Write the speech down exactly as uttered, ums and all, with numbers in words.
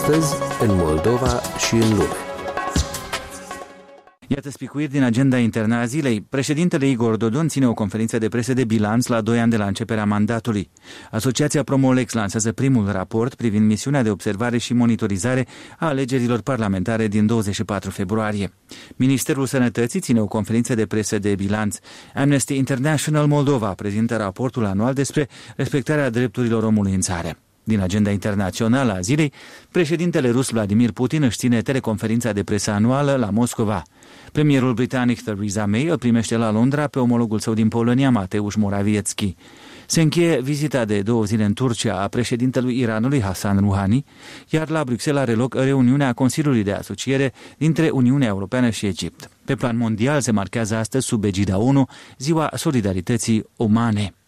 Astăzi, în Moldova și în lume. Iată spicuiri din agenda internă a zilei. Președintele Igor Dodon ține o conferință de presă de bilanț la doi ani de la începerea mandatului. Asociația Promolex lansează primul raport privind misiunea de observare și monitorizare a alegerilor parlamentare din douăzeci și patru februarie. Ministerul Sănătății ține o conferință de presă de bilanț. Amnesty International Moldova prezintă raportul anual despre respectarea drepturilor omului în țară. Din agenda internațională a zilei, președintele rus Vladimir Putin își ține teleconferința de presă anuală la Moscova. Premierul britanic Theresa May îl primește la Londra pe omologul său din Polonia, Mateusz Morawiecki. Se încheie vizita de două zile în Turcia a președintelui Iranului Hassan Rouhani, iar la Bruxelles are loc reuniunea Consiliului de Asociere dintre Uniunea Europeană și Egipt. Pe plan mondial se marchează astăzi, sub egida ONU, Ziua Solidarității Umane.